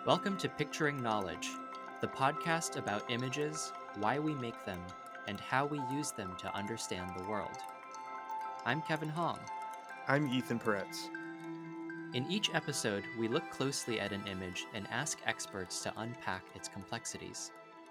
Welcome to Picturing Knowledge, the podcast about images, why we make them, and how we use them to understand the world. I'm Kevin Hong. I'm Ethan Peretz. In each episode, we look closely at an image and ask experts to unpack its complexities.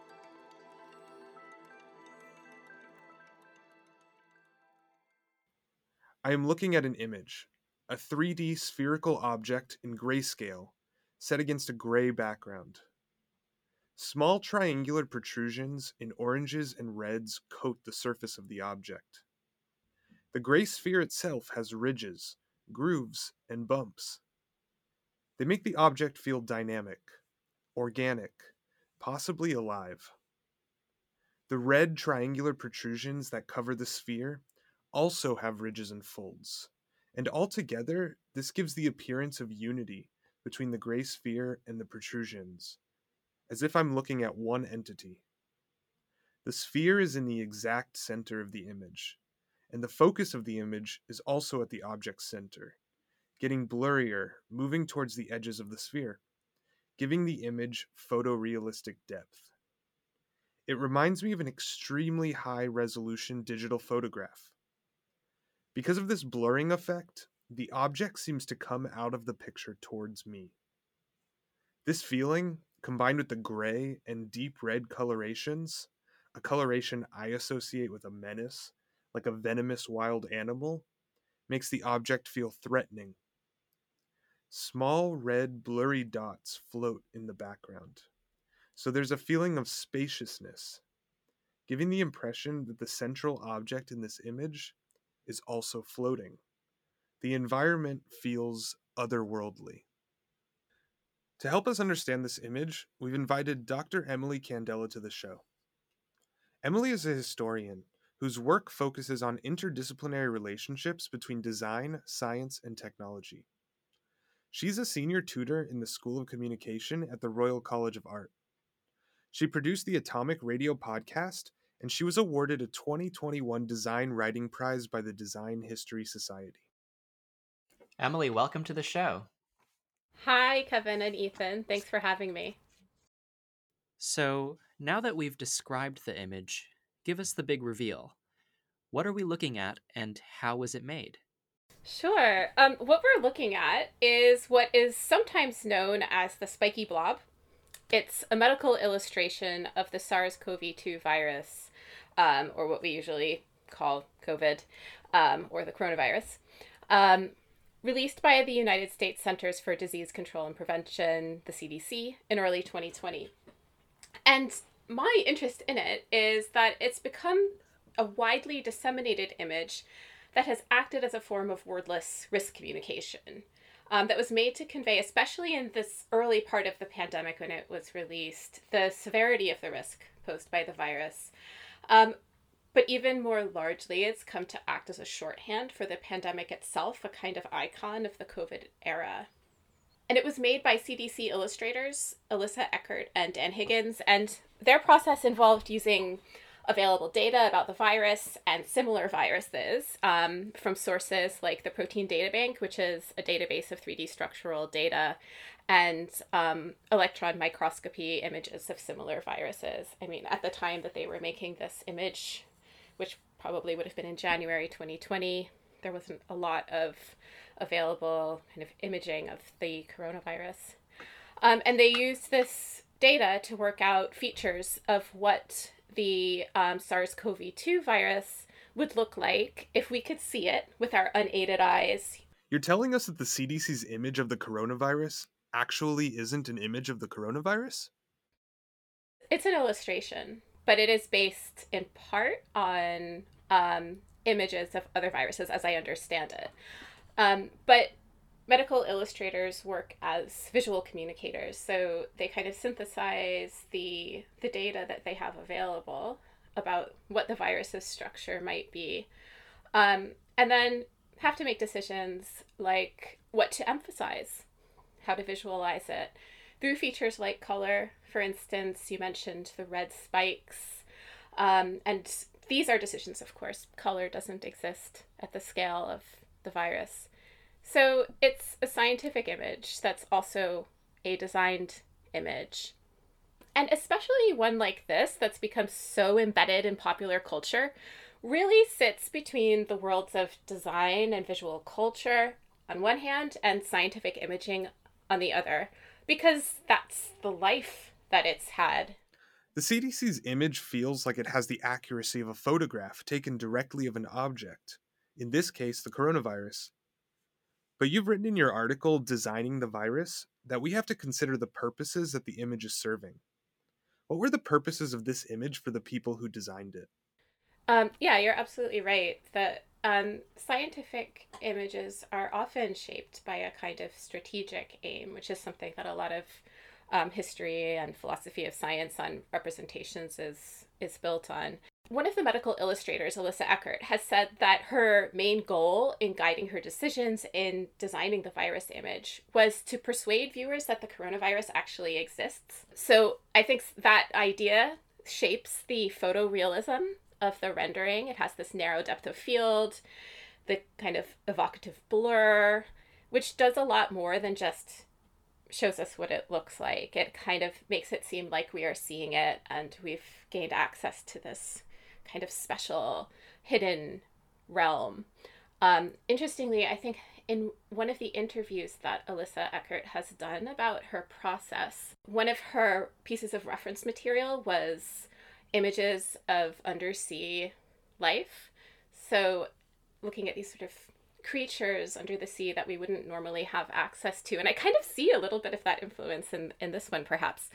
I am looking at an image, a 3D spherical object in grayscale, set against a gray background. Small triangular protrusions in oranges and reds coat the surface of the object. The gray sphere itself has ridges, grooves, and bumps. They make the object feel dynamic, organic, possibly alive. The red triangular protrusions that cover the sphere also have ridges and folds, and altogether, this gives the appearance of unity between the gray sphere and the protrusions, as if I'm looking at one entity. The sphere is in the exact center of the image, and the focus of the image is also at the object's center, getting blurrier, moving towards the edges of the sphere, giving the image photorealistic depth. It reminds me of an extremely high-resolution digital photograph. Because of this blurring effect, the object seems to come out of the picture towards me. This feeling, combined with the gray and deep red colorations, a coloration I associate with a menace, like a venomous wild animal, makes the object feel threatening. Small red blurry dots float in the background, so there's a feeling of spaciousness, giving the impression that the central object in this image is also floating. The environment feels otherworldly. To help us understand this image, we've invited Dr. Emily Candela to the show. Emily is a historian whose work focuses on interdisciplinary relationships between design, science, and technology. She's a senior tutor in the School of Communication at the Royal College of Art. She produced the Atomic Radio podcast, and she was awarded a 2021 Design Writing Prize by the Design History Society. Emily, welcome to the show. Hi, Kevin and Ethan. Thanks for having me. So, now that we've described the image, give us the big reveal. What are we looking at, and how was it made? Sure. What we're looking at is what is sometimes known as the spiky blob. It's a medical illustration of the SARS-CoV-2 virus, or what we usually call COVID, or the coronavirus, released by the United States Centers for Disease Control and Prevention, the CDC, in early 2020. And my interest in it is that it's become a widely disseminated image that has acted as a form of wordless risk communication that was made to convey, especially in this early part of the pandemic when it was released, the severity of the risk posed by the virus. But even more largely, it's come to act as a shorthand for the pandemic itself, a kind of icon of the COVID era. And it was made by CDC illustrators, Alyssa Eckert and Dan Higgins, and their process involved using available data about the virus and similar viruses from sources like the Protein Data Bank, which is a database of 3D structural data, and electron microscopy images of similar viruses. I mean, at the time that they were making this image, which probably would have been in January 2020, there wasn't a lot of available kind of imaging of the coronavirus. And they used this data to work out features of what the SARS-CoV-2 virus would look like if we could see it with our unaided eyes. You're telling us that the CDC's image of the coronavirus actually isn't an image of the coronavirus? It's an illustration, but it is based in part on images of other viruses, as I understand it. But medical illustrators work as visual communicators, so they kind of synthesize the data that they have available about what the virus's structure might be, and then have to make decisions like what to emphasize, how to visualize it, through features like color. For instance, you mentioned the red spikes, and these are decisions, of course. Color doesn't exist at the scale of the virus. So it's a scientific image that's also a designed image. And especially one like this that's become so embedded in popular culture really sits between the worlds of design and visual culture on one hand and scientific imaging on the other, because that's the life that it's had. The CDC's image feels like it has the accuracy of a photograph taken directly of an object, in this case, the coronavirus. But you've written in your article, Designing the Virus, that we have to consider the purposes that the image is serving. What were the purposes of this image for the people who designed it? Yeah, you're absolutely right. The scientific images are often shaped by a kind of strategic aim, which is something that a lot of history and philosophy of science on representations is built on. One of the medical illustrators, Alyssa Eckert, has said that her main goal in guiding her decisions in designing the virus image was to persuade viewers that the coronavirus actually exists. So I think that idea shapes the photorealism of the rendering. It has this narrow depth of field, the kind of evocative blur, which does a lot more than just shows us what it looks like. It kind of makes it seem like we are seeing it and we've gained access to this kind of special hidden realm. Interestingly, I think in one of the interviews that Alyssa Eckert has done about her process, one of her pieces of reference material was images of undersea life. So looking at these sort of creatures under the sea that we wouldn't normally have access to. And I kind of see a little bit of that influence in this one, perhaps.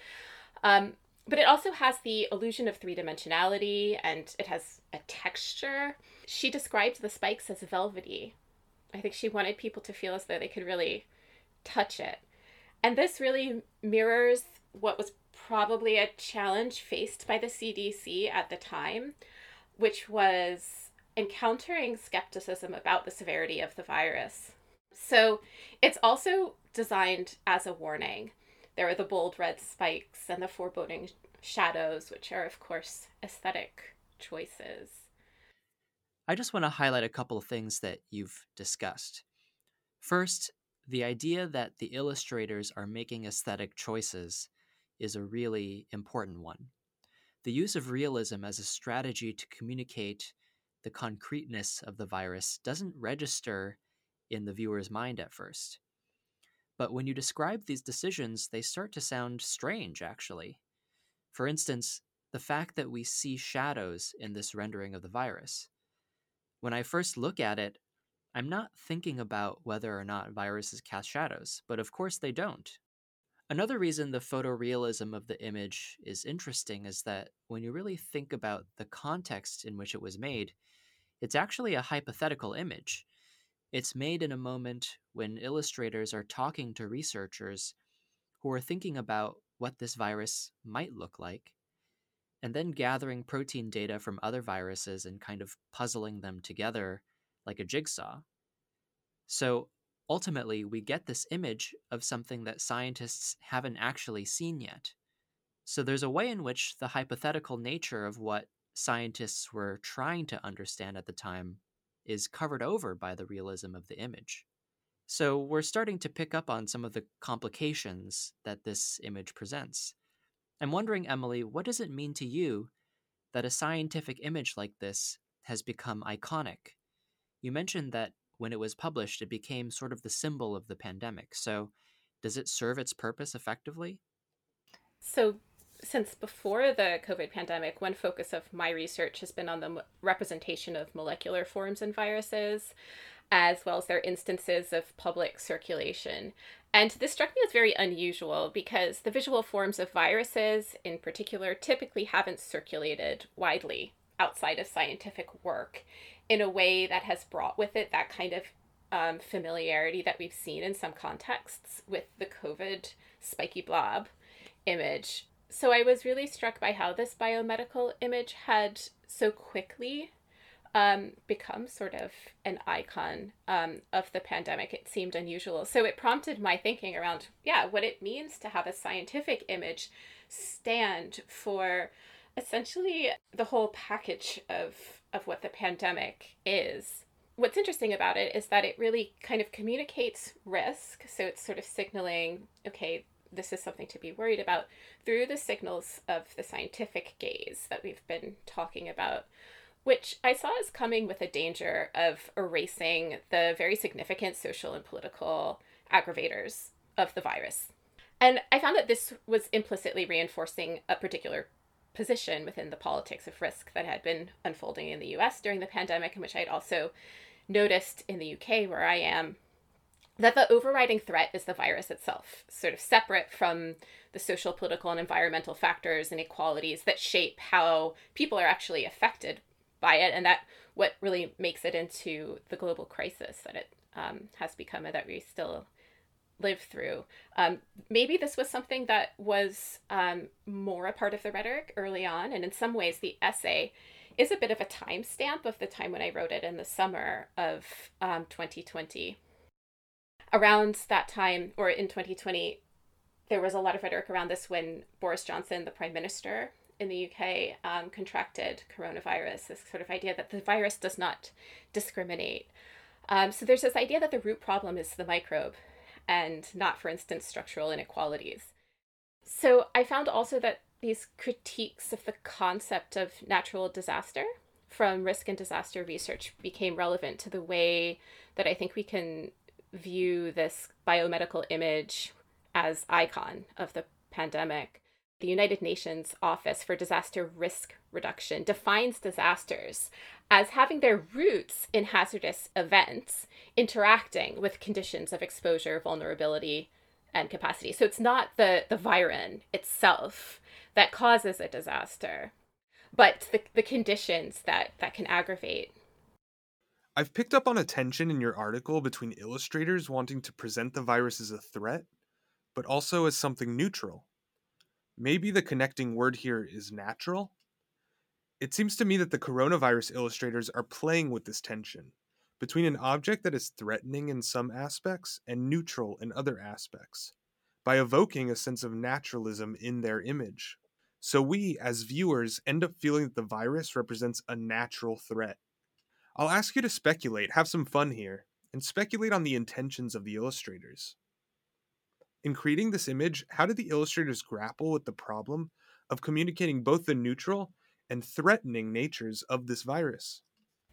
But it also has the illusion of three-dimensionality, and it has a texture. She described the spikes as velvety. I think she wanted people to feel as though they could really touch it. And this really mirrors what was probably a challenge faced by the CDC at the time, which was encountering skepticism about the severity of the virus. So it's also designed as a warning. There are the bold red spikes and the foreboding shadows, which are, of course, aesthetic choices. I just want to highlight a couple of things that you've discussed. First, the idea that the illustrators are making aesthetic choices is a really important one. The use of realism as a strategy to communicate the concreteness of the virus doesn't register in the viewer's mind at first. But when you describe these decisions, they start to sound strange, actually. For instance, the fact that we see shadows in this rendering of the virus. When I first look at it, I'm not thinking about whether or not viruses cast shadows, but of course they don't. Another reason the photorealism of the image is interesting is that when you really think about the context in which it was made, it's actually a hypothetical image. It's made in a moment when illustrators are talking to researchers who are thinking about what this virus might look like, and then gathering protein data from other viruses and kind of puzzling them together like a jigsaw. So ultimately, we get this image of something that scientists haven't actually seen yet. So there's a way in which the hypothetical nature of what scientists were trying to understand at the time is covered over by the realism of the image. So we're starting to pick up on some of the complications that this image presents. I'm wondering, Emily, what does it mean to you that a scientific image like this has become iconic? You mentioned that when it was published, it became sort of the symbol of the pandemic. So does it serve its purpose effectively? So since before the COVID pandemic, one focus of my research has been on the representation of molecular forms in viruses, as well as their instances of public circulation. And this struck me as very unusual because the visual forms of viruses, in particular, typically haven't circulated widely outside of scientific work in a way that has brought with it that kind of familiarity that we've seen in some contexts with the COVID spiky blob image. So I was really struck by how this biomedical image had so quickly become sort of an icon of the pandemic. It seemed unusual. So it prompted my thinking around, what it means to have a scientific image stand for essentially the whole package of what the pandemic is. What's interesting about it is that it really kind of communicates risk. So it's sort of signaling, okay, this is something to be worried about through the signals of the scientific gaze that we've been talking about, which I saw as coming with a danger of erasing the very significant social and political aggravators of the virus. And I found that this was implicitly reinforcing a particular position within the politics of risk that had been unfolding in the US during the pandemic, and which I had also noticed in the UK, where I am, that the overriding threat is the virus itself, sort of separate from the social, political, and environmental factors and inequalities that shape how people are actually affected by it, and that what really makes it into the global crisis that it has become and that we still live through. Maybe this was something that was more a part of the rhetoric early on, and in some ways the essay is a bit of a timestamp of the time when I wrote it in the summer of 2020. Around that time, or in 2020, there was a lot of rhetoric around this when Boris Johnson, the Prime Minister in the UK, contracted coronavirus, this sort of idea that the virus does not discriminate. So there's this idea that the root problem is the microbe and not, for instance, structural inequalities. So I found also that these critiques of the concept of natural disaster from risk and disaster research became relevant to the way that I think we can view this biomedical image as icon of the pandemic. The United Nations Office for Disaster Risk Reduction defines disasters as having their roots in hazardous events interacting with conditions of exposure, vulnerability, and capacity. So it's not the viren itself that causes a disaster, but the conditions that can aggravate. I've picked up on a tension in your article between illustrators wanting to present the virus as a threat, but also as something neutral. Maybe the connecting word here is natural? It seems to me that the coronavirus illustrators are playing with this tension between an object that is threatening in some aspects and neutral in other aspects, by evoking a sense of naturalism in their image. So we, as viewers, end up feeling that the virus represents a natural threat. I'll ask you to speculate, have some fun here, and speculate on the intentions of the illustrators. In creating this image, how did the illustrators grapple with the problem of communicating both the neutral and threatening natures of this virus?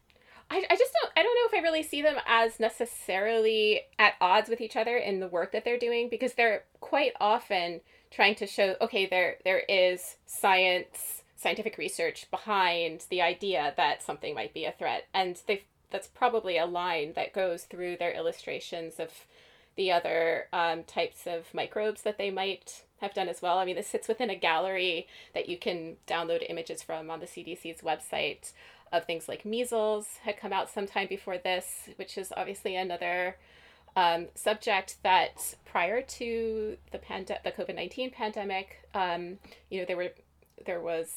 I don't know if I really see them as necessarily at odds with each other in the work that they're doing, because they're quite often trying to show, okay, there is scientific research behind the idea that something might be a threat, and that's probably a line that goes through their illustrations of the other types of microbes that they might have done as well. I mean, this sits within a gallery that you can download images from on the CDC's website of things like measles had come out sometime before this, which is obviously another subject that prior to the COVID-19 pandemic, there was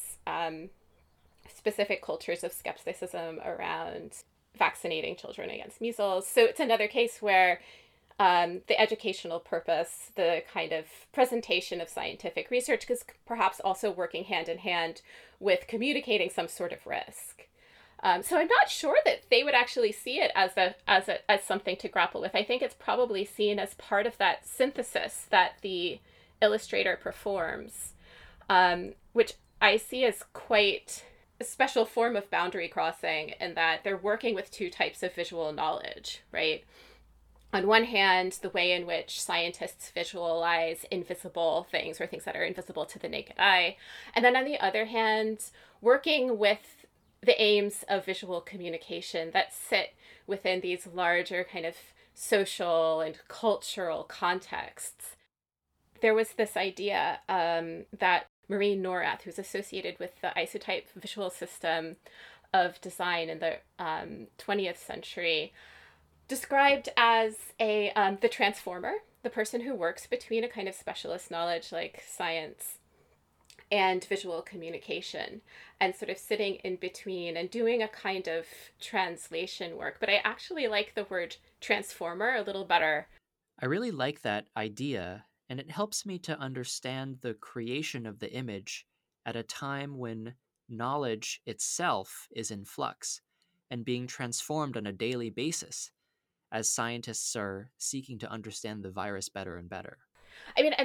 specific cultures of skepticism around vaccinating children against measles. So it's another case where the educational purpose, the kind of presentation of scientific research, is perhaps also working hand in hand with communicating some sort of risk. So I'm not sure that they would actually see it as something to grapple with. I think it's probably seen as part of that synthesis that the illustrator performs, which I see as quite a special form of boundary crossing, in that they're working with two types of visual knowledge, right? On one hand, the way in which scientists visualize invisible things, or things that are invisible to the naked eye. And then on the other hand, working with the aims of visual communication that sit within these larger kind of social and cultural contexts. There was this idea that Marie Norath, who's associated with the isotype visual system of design in the 20th century, described as the transformer, the person who works between a kind of specialist knowledge like science and visual communication, and sort of sitting in between and doing a kind of translation work. But I actually like the word transformer a little better. I really like that idea, and it helps me to understand the creation of the image at a time when knowledge itself is in flux and being transformed on a daily basis as scientists are seeking to understand the virus better and better. I mean, and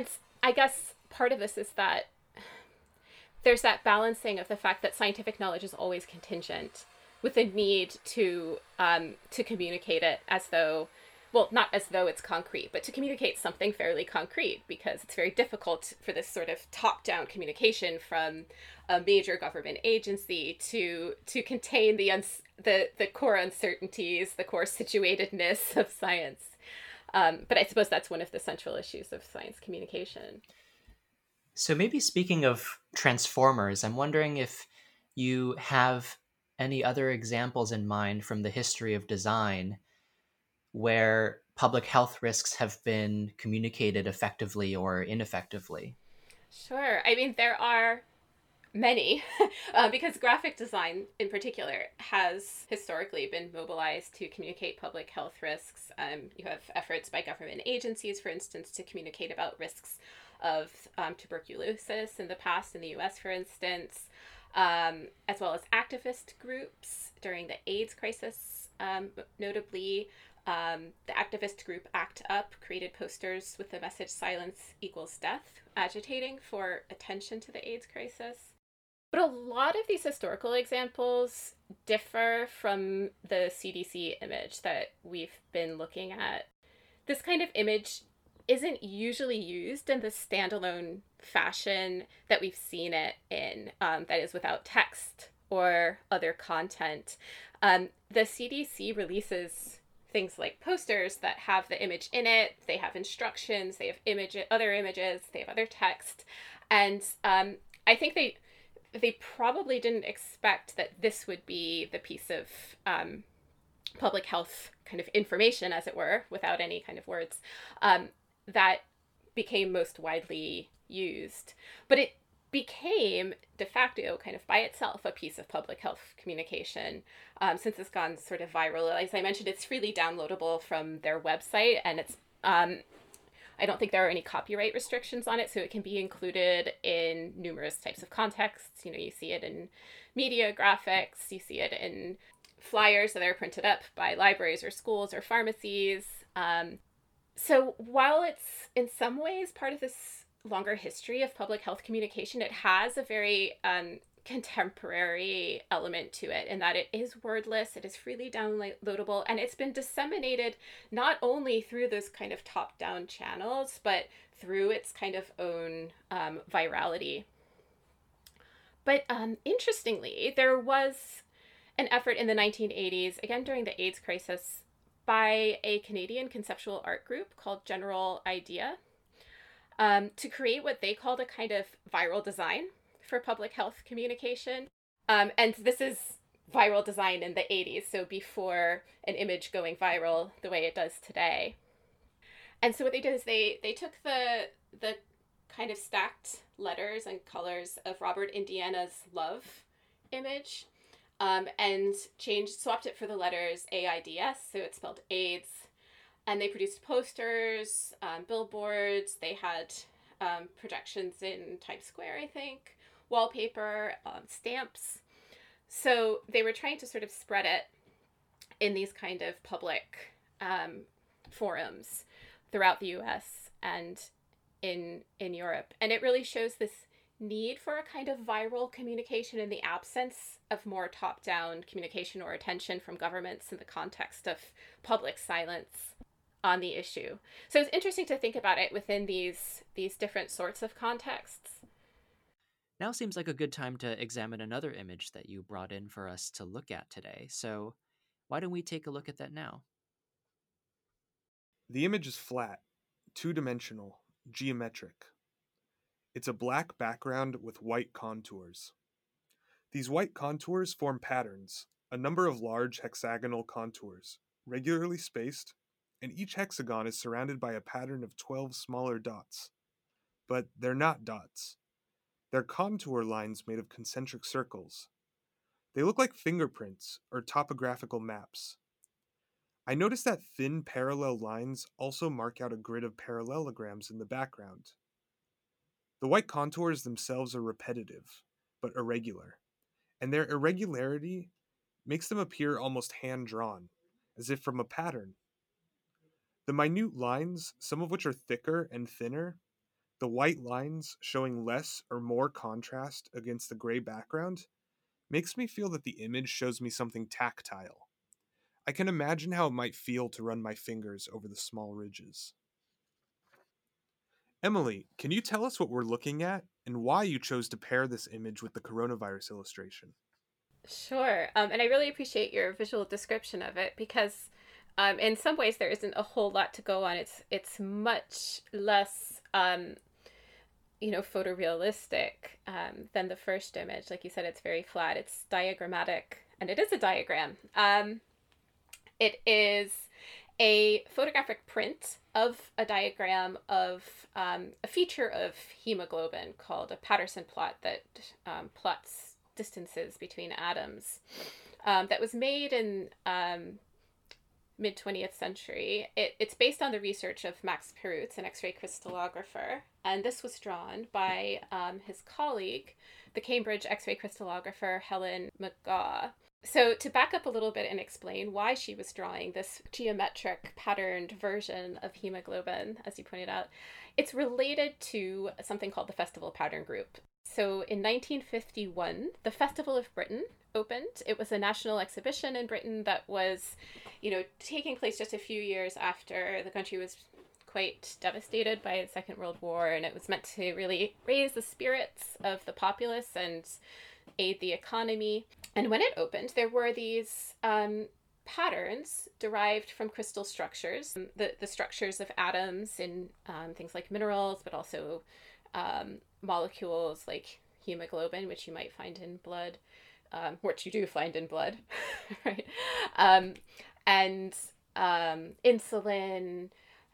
I guess part of this is that there's that balancing of the fact that scientific knowledge is always contingent with the need to communicate it as though, well, not as though it's concrete, but to communicate something fairly concrete, because it's very difficult for this sort of top-down communication from a major government agency to contain the core uncertainties, the core situatedness of science. But I suppose that's one of the central issues of science communication. So maybe speaking of transformers, I'm wondering if you have any other examples in mind from the history of design where public health risks have been communicated effectively or ineffectively. Sure. I mean, there are many, because graphic design in particular has historically been mobilized to communicate public health risks. You have efforts by government agencies, for instance, to communicate about risks of tuberculosis in the past in the US, for instance, as well as activist groups during the AIDS crisis, notably. The activist group ACT UP created posters with the message "Silence equals death," agitating for attention to the AIDS crisis. But a lot of these historical examples differ from the CDC image that we've been looking at. This kind of image isn't usually used in the standalone fashion that we've seen it in, that is without text or other content. The CDC releases things like posters that have the image in it, they have instructions, they have other images, they have other text. And I think they probably didn't expect that this would be the piece of public health kind of information, as it were, without any kind of words, that became most widely used. But it became de facto kind of by itself a piece of public health communication, since it's gone sort of viral. As I mentioned, it's freely downloadable from their website, and it's I don't think there are any copyright restrictions on it, so it can be included in numerous types of contexts. You know, you see it in media graphics, you see it in flyers that are printed up by libraries or schools or pharmacies. So while it's in some ways part of this longer history of public health communication, it has a very contemporary element to it in that it is wordless, it is freely downloadable, and it's been disseminated not only through those kind of top-down channels, but through its kind of own virality. But interestingly, there was an effort in the 1980s, again during the AIDS crisis, by a Canadian conceptual art group called General Idea, to create what they called a kind of viral design for public health communication. And this is viral design in the 80s, so before an image going viral the way it does today. And so what they did is they took the kind of stacked letters and colors of Robert Indiana's love image, and swapped it for the letters AIDS, so it's spelled AIDS. And they produced posters, billboards, they had projections in Times Square, I think, wallpaper, stamps. So they were trying to sort of spread it in these kind of public forums throughout the US and in Europe. And it really shows this need for a kind of viral communication in the absence of more top-down communication or attention from governments in the context of public silence on the issue. So it's interesting to think about it within these different sorts of contexts. Now seems like a good time to examine another image that you brought in for us to look at today. So why don't we take a look at that now? The image is flat, two-dimensional, geometric. It's a black background with white contours. These white contours form patterns, a number of large hexagonal contours, regularly spaced, and each hexagon is surrounded by a pattern of 12 smaller dots. But they're not dots. They're contour lines made of concentric circles. They look like fingerprints or topographical maps. I noticed that thin parallel lines also mark out a grid of parallelograms in the background. The white contours themselves are repetitive, but irregular, and their irregularity makes them appear almost hand-drawn, as if from a pattern. The minute lines, some of which are thicker and thinner, The white lines showing less or more contrast against the gray background makes me feel that the image shows me something tactile. I can imagine how it might feel to run my fingers over the small ridges. Emily, can you tell us what we're looking at and why you chose to pair this image with the coronavirus illustration? Sure. And I really appreciate your visual description of it because in some ways there isn't a whole lot to go on. It's much less photorealistic than the first image. Like you said, it's very flat. It's diagrammatic, and it is a diagram. It is a photographic print of a diagram of a feature of hemoglobin called a Patterson plot that plots distances between atoms. That was made in mid 20th century. It's based on the research of Max Perutz, an X-ray crystallographer, and this was drawn by his colleague, the Cambridge X-ray crystallographer Helen McGaw. So to back up a little bit and explain why she was drawing this geometric patterned version of hemoglobin, as you pointed out, it's related to something called the Festival Pattern Group. So in 1951, the Festival of Britain opened. It was a national exhibition in Britain that was, taking place just a few years after the country was quite devastated by the Second World War, and it was meant to really raise the spirits of the populace and aid the economy. And when it opened, there were these patterns derived from crystal structures, the structures of atoms in things like minerals, but also molecules like hemoglobin, which you might find in blood, which you do find in blood, right? And insulin,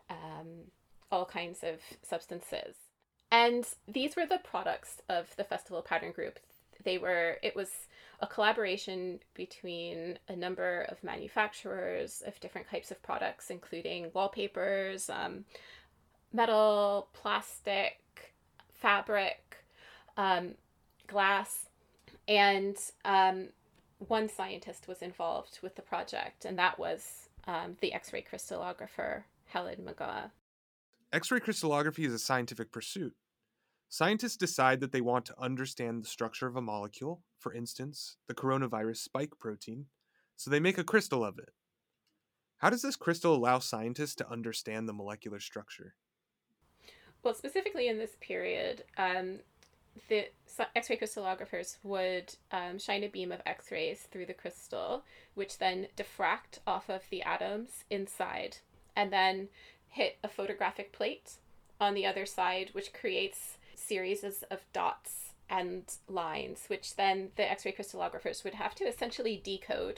all kinds of substances. And these were the products of the Festival Pattern Group. It was a collaboration between a number of manufacturers of different types of products, including wallpapers, metal, plastic, fabric, glass, and one scientist was involved with the project, and that was the X-ray crystallographer Helen McGaw. X-ray crystallography is a scientific pursuit. Scientists decide that they want to understand the structure of a molecule, for instance, the coronavirus spike protein, so they make a crystal of it. How does this crystal allow scientists to understand the molecular structure? Well, specifically in this period, the X-ray crystallographers would shine a beam of X-rays through the crystal, which then diffract off of the atoms inside, and then hit a photographic plate on the other side, which creates series of dots and lines, which then the X-ray crystallographers would have to essentially decode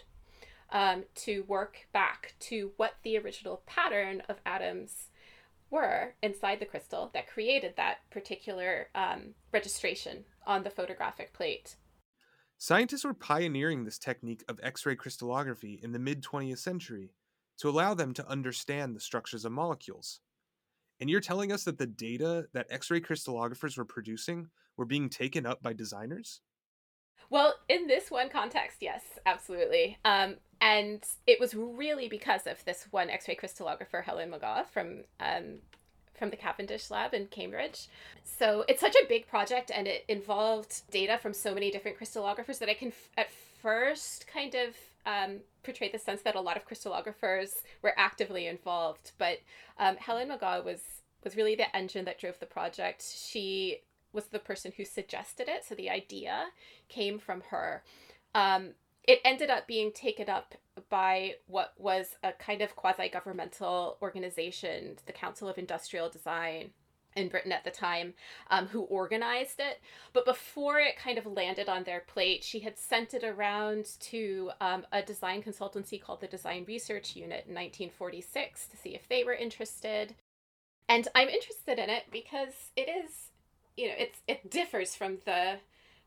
to work back to what the original pattern of atoms were inside the crystal that created that particular registration on the photographic plate. Scientists were pioneering this technique of X-ray crystallography in the mid-20th century to allow them to understand the structures of molecules. And you're telling us that the data that X-ray crystallographers were producing were being taken up by designers? Well, in this one context, yes, absolutely. And it was really because of this one X-ray crystallographer, Helen McGaw, from the Cavendish lab in Cambridge. So it's such a big project, and it involved data from so many different crystallographers that I can at first kind of portray the sense that a lot of crystallographers were actively involved. But Helen McGaw was really the engine that drove the project. She was the person who suggested it, so the idea came from her. It ended up being taken up by what was a kind of quasi-governmental organization, the Council of Industrial Design in Britain at the time, who organized it. But before it kind of landed on their plate, she had sent it around to a design consultancy called the Design Research Unit in 1946 to see if they were interested. And I'm interested in it because it is, it differs from the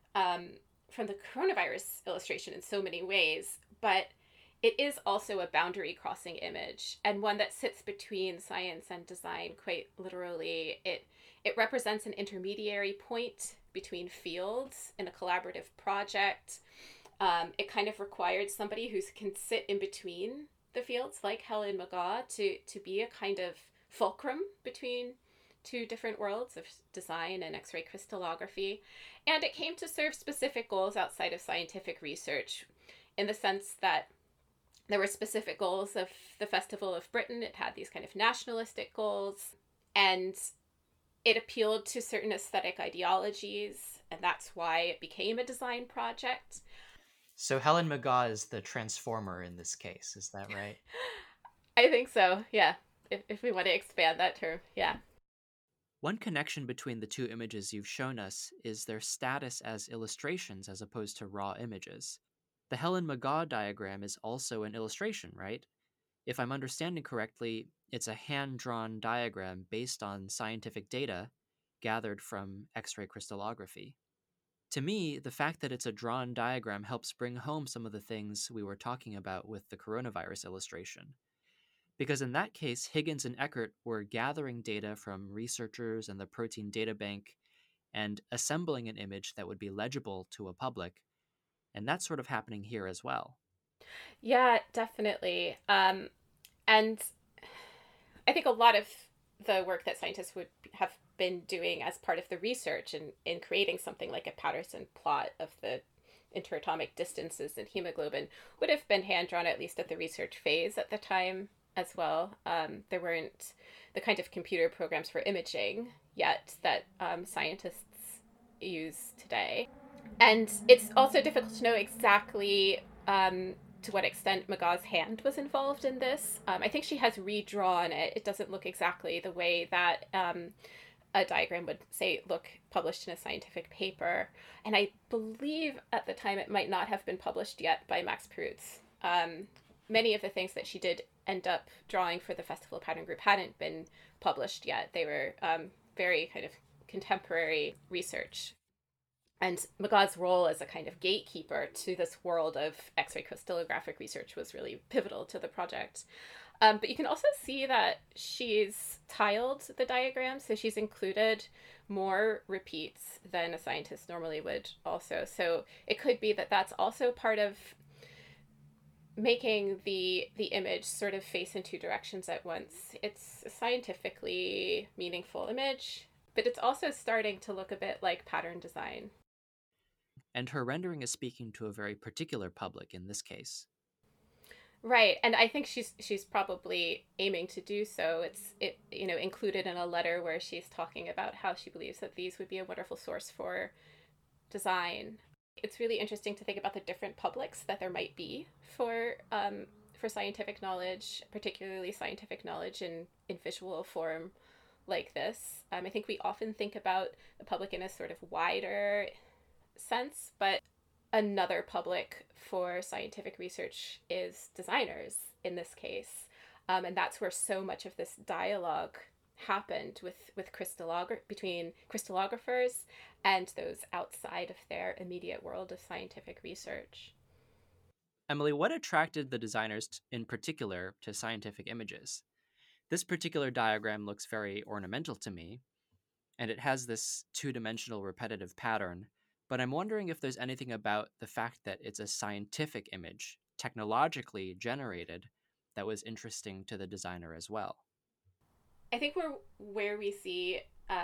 coronavirus illustration in so many ways, but it is also a boundary crossing image, and one that sits between science and design quite literally. It represents an intermediary point between fields in a collaborative project. It kind of required somebody who can sit in between the fields, like Helen McGaw, to be a kind of fulcrum between two different worlds of design and X-ray crystallography, and it came to serve specific goals outside of scientific research in the sense that there were specific goals of the Festival of Britain. It had these kind of nationalistic goals, and it appealed to certain aesthetic ideologies, and that's why it became a design project. So Helen McGaw is the transformer in this case, is that right? I think so, yeah. If we want to expand that term, yeah. One connection between the two images you've shown us is their status as illustrations as opposed to raw images. The Helen McGaw diagram is also an illustration, right? If I'm understanding correctly, it's a hand-drawn diagram based on scientific data gathered from X-ray crystallography. To me, the fact that it's a drawn diagram helps bring home some of the things we were talking about with the coronavirus illustration. Because in that case, Higgins and Eckert were gathering data from researchers and the Protein Data Bank and assembling an image that would be legible to a public. And that's sort of happening here as well. Yeah, definitely. And I think a lot of the work that scientists would have been doing as part of the research in creating something like a Patterson plot of the interatomic distances in hemoglobin would have been hand drawn, at least at the research phase at the time as well. There weren't the kind of computer programs for imaging yet that scientists use today. And it's also difficult to know exactly to what extent McGaw's hand was involved in this. I think she has redrawn it. It doesn't look exactly the way that a diagram would, say, look published in a scientific paper. And I believe at the time it might not have been published yet by Max Perutz. Many of the things that she did end up drawing for the Festival Pattern Group hadn't been published yet. They were very kind of contemporary research. And McGaw's role as a kind of gatekeeper to this world of X-ray crystallographic research was really pivotal to the project. But you can also see that she's tiled the diagram, so she's included more repeats than a scientist normally would also. So it could be that that's also part of making the image sort of face in two directions at once. It's a scientifically meaningful image, but it's also starting to look a bit like pattern design. And her rendering is speaking to a very particular public in this case. Right, and I think she's probably aiming to do so. It's included in a letter where she's talking about how she believes that these would be a wonderful source for design. It's really interesting to think about the different publics that there might be for scientific knowledge, particularly scientific knowledge in visual form like this. I think we often think about the public in a sort of wider sense, but another public for scientific research is designers in this case. And that's where so much of this dialogue happened with between crystallographers and those outside of their immediate world of scientific research. Emily, what attracted the designers in particular to scientific images? This particular diagram looks very ornamental to me, and it has this two-dimensional repetitive pattern, but I'm wondering if there's anything about the fact that it's a scientific image, technologically generated, that was interesting to the designer as well. I think where we see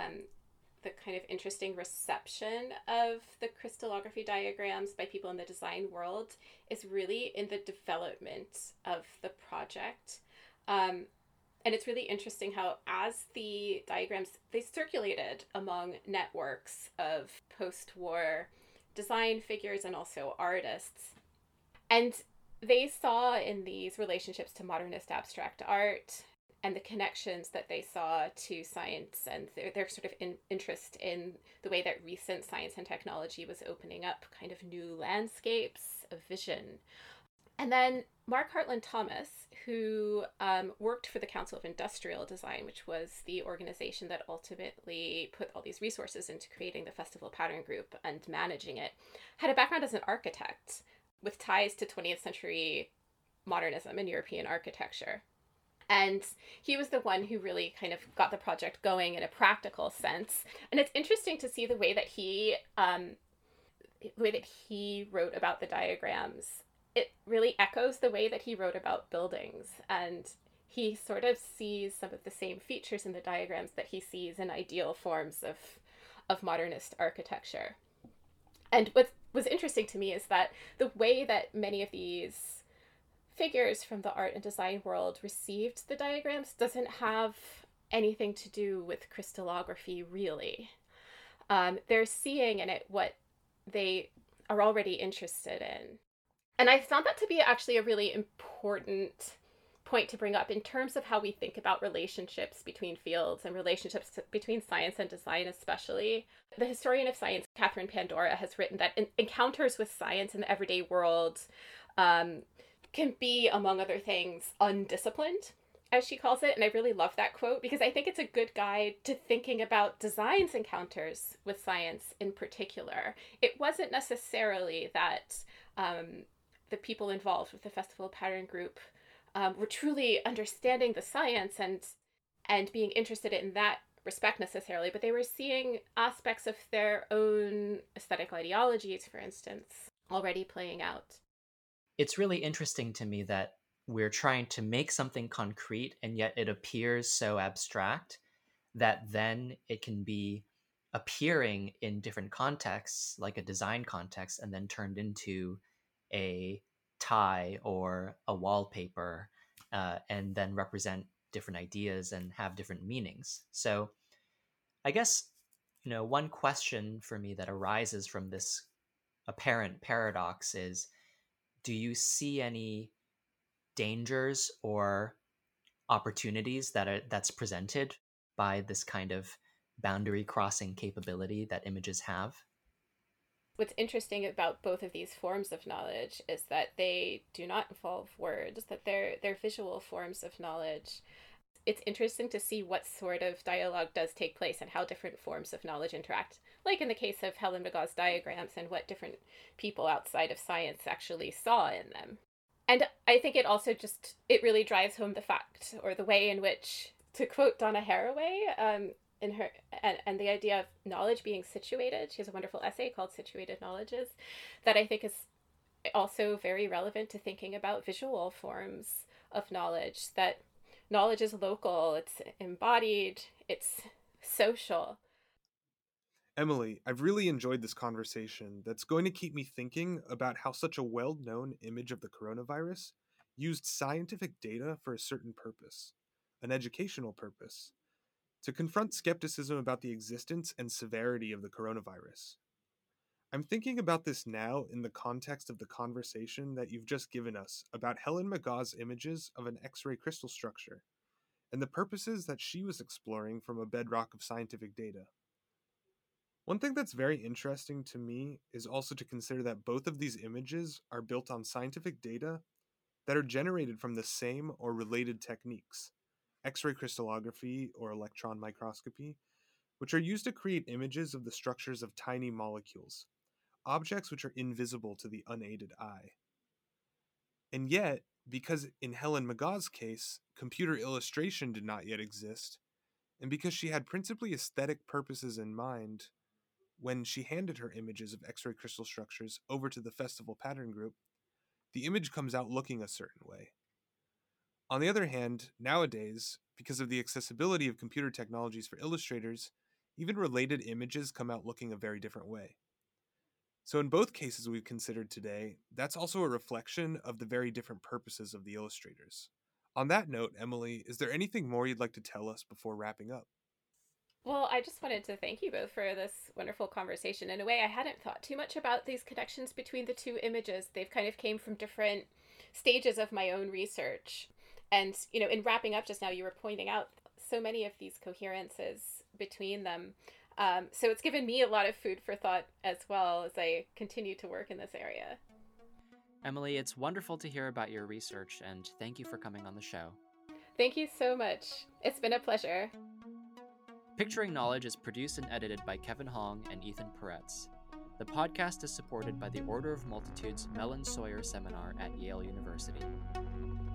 the kind of interesting reception of the crystallography diagrams by people in the design world is really in the development of the project. And it's really interesting how, as the diagrams, they circulated among networks of post-war design figures and also artists. And they saw in these relationships to modernist abstract art and the connections that they saw to science and their sort of interest in the way that recent science and technology was opening up kind of new landscapes of vision. And then Mark Hartland Thomas, who worked for the Council of Industrial Design, which was the organization that ultimately put all these resources into creating the Festival Pattern Group and managing it, had a background as an architect with ties to 20th century modernism and European architecture. And he was the one who really kind of got the project going in a practical sense. And it's interesting to see the way that he wrote about the diagrams. It really echoes the way that he wrote about buildings. And he sort of sees some of the same features in the diagrams that he sees in ideal forms of modernist architecture. And what was interesting to me is that the way that many of these figures from the art and design world received the diagrams doesn't have anything to do with crystallography, really. They're seeing in it what they are already interested in. And I found that to be actually a really important point to bring up in terms of how we think about relationships between fields and relationships between science and design, especially. The historian of science, Catherine Pandora, has written that encounters with science in the everyday world can be, among other things, undisciplined, as she calls it. And I really love that quote because I think it's a good guide to thinking about design's encounters with science in particular. It wasn't necessarily that the people involved with the Festival Pattern Group were truly understanding the science and being interested in that respect necessarily, but they were seeing aspects of their own aesthetic ideologies, for instance, already playing out. It's really interesting to me that we're trying to make something concrete and yet it appears so abstract that then it can be appearing in different contexts, like a design context, and then turned into a tie or a wallpaper, and then represent different ideas and have different meanings. So I guess, one question for me that arises from this apparent paradox is, do you see any dangers or opportunities that's presented by this kind of boundary crossing capability that images have? What's interesting about both of these forms of knowledge is that they do not involve words, that they're visual forms of knowledge. It's interesting to see what sort of dialogue does take place and how different forms of knowledge interact, like in the case of Helen McGaw's diagrams and what different people outside of science actually saw in them. And I think it really drives home the fact, or the way in which, to quote Donna Haraway, in her and the idea of knowledge being situated. She has a wonderful essay called Situated Knowledges that I think is also very relevant to thinking about visual forms of knowledge, that knowledge is local, it's embodied, it's social. Emily, I've really enjoyed this conversation that's going to keep me thinking about how such a well-known image of the coronavirus used scientific data for a certain purpose, an educational purpose, to confront skepticism about the existence and severity of the coronavirus. I'm thinking about this now in the context of the conversation that you've just given us about Helen McGaw's images of an X-ray crystal structure, and the purposes that she was exploring from a bedrock of scientific data. One thing that's very interesting to me is also to consider that both of these images are built on scientific data that are generated from the same or related techniques, X-ray crystallography or electron microscopy, which are used to create images of the structures of tiny molecules, objects which are invisible to the unaided eye. And yet, because in Helen McGaw's case, computer illustration did not yet exist, and because she had principally aesthetic purposes in mind, when she handed her images of X-ray crystal structures over to the Festival Pattern Group, the image comes out looking a certain way. On the other hand, nowadays, because of the accessibility of computer technologies for illustrators, even related images come out looking a very different way. So in both cases we've considered today, that's also a reflection of the very different purposes of the illustrators. On that note, Emily, is there anything more you'd like to tell us before wrapping up? Well, I just wanted to thank you both for this wonderful conversation. In a way, I hadn't thought too much about these connections between the two images. They've kind of came from different stages of my own research. And, in wrapping up just now, you were pointing out so many of these coherences between them. So it's given me a lot of food for thought as well as I continue to work in this area. Emily, it's wonderful to hear about your research, and thank you for coming on the show. Thank you so much. It's been a pleasure. Picturing Knowledge is produced and edited by Kevin Hong and Ethan Peretz. The podcast is supported by the Order of Multitudes Mellon Sawyer Seminar at Yale University.